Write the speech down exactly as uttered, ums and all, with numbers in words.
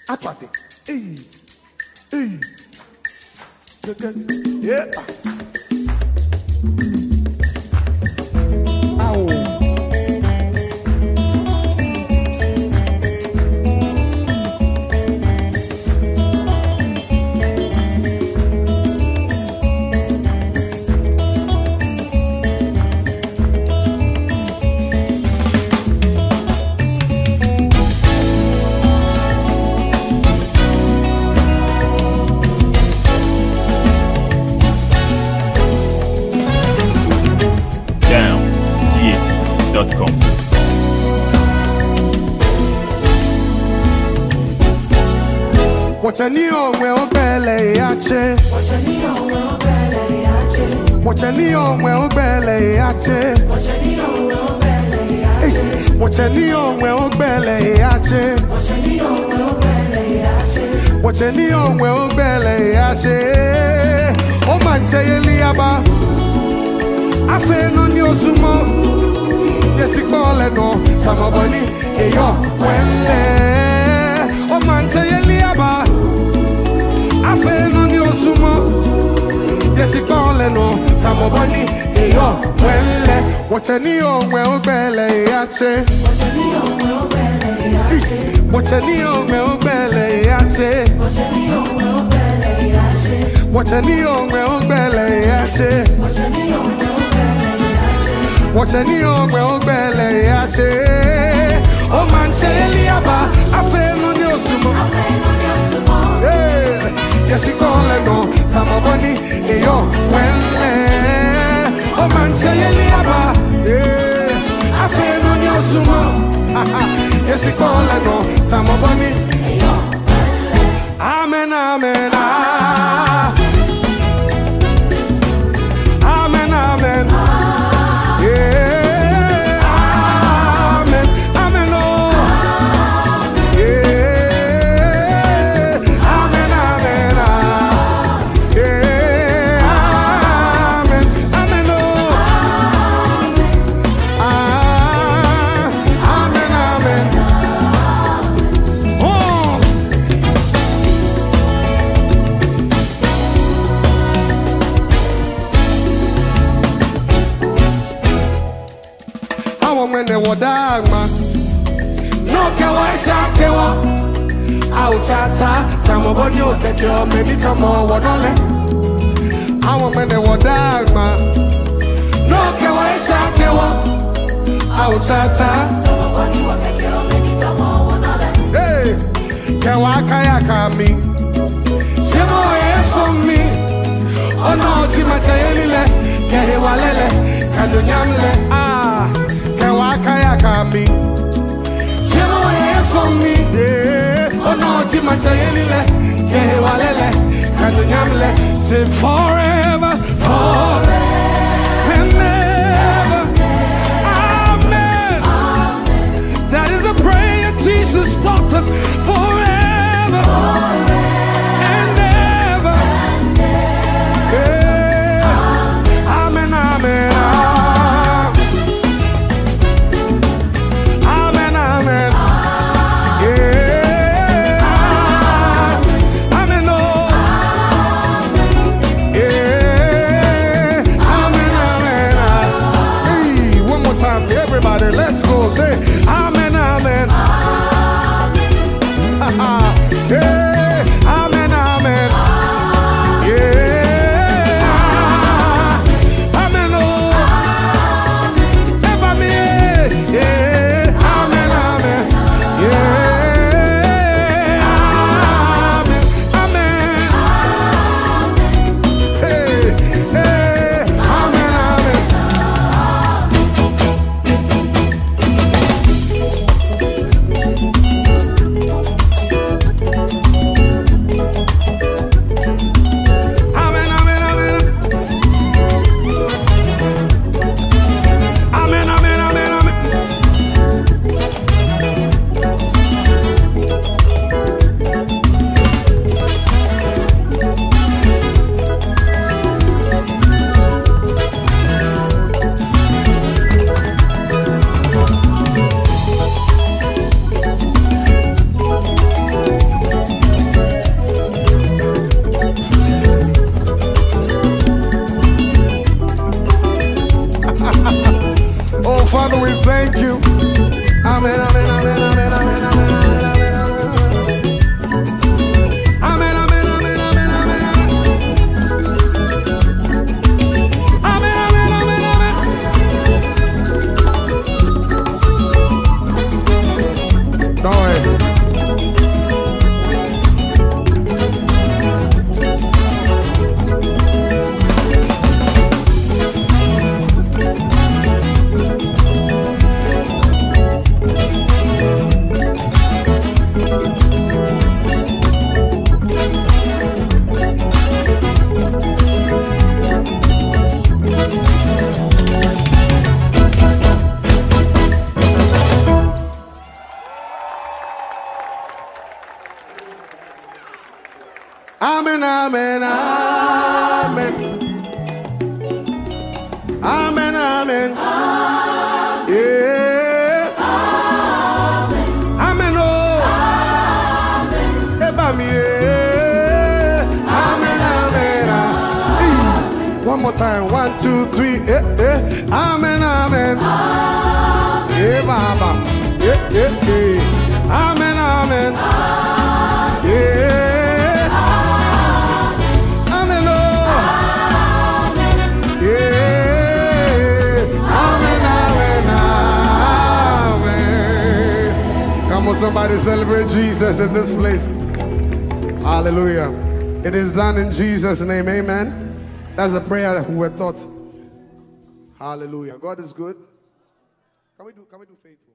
Atwate. Hey. Hey. Yeah. Ow. Watch a neo well belly ache. Watch a neo well belly ache. Watch a neo well belly ache. Watch a neo well belly ache. Watch a neo well belly ache. Watch a neo well belly ache. Watch a neo well belly ache. Oh man, say Eliaba. I feel on your sumo. Yes, you call it no. Samaboni, hey yo, well. Oh man, say Eliaba. I feel on your sumo. Yes, you call it no. Samaboni, hey yo, well. Watch a neo well belly ache. Watch a neo well belly ache. Watch a neo well belly ache. Watch a neo well belly ache. Watch a neo well belly ache. Watch a neo well belly ache. Watch a neo well belly ache. Oh man, say Eliaba. I feel on your sumo. I feel on your sumo. Yeah, yes, you call it no. Samaboni, hey yo, well. Oh man, say Eliaba. Yeah, I feel on your sumo. Yes, you call it no. Samaboni, hey yo, well. Amen, amen, ah. Amen, amen. Yeah. Dagma no kawa shakewa au chata samoboni okekyo meni kamo wonole awo mene wodagma no kawa shakewa au chata samoboni okekyo meni kamo wonole hey kawa kaya kami shemo efo mi ono ti machayelile kehe walele kadunyamle ah Kaya kami, shemo ye for me. Oh no, chima chayelile, kehe walele, kadunyamle. Say forever, forever and ever. Amen. Amen. That is a prayer Jesus taught us. Forever, forever and ever. And ever. Yeah. Amen, amen. Amen, amen, amen. Amen, amen. Yeah. Amen, oh. Amen, yeah. Amen, amen. One more time. One, two, three. Eh, eh. Amen, amen. Yeah, Baba. Yeah, yeah, yeah. Amen, amen. Yeah. Amen, oh. Yeah. Amen, amen, amen. Come on, somebody celebrate Jesus in this place. Hallelujah. It is done in Jesus' name. Amen. That's a prayer that we were taught. Hallelujah. God is good. Can we do, can we do faith?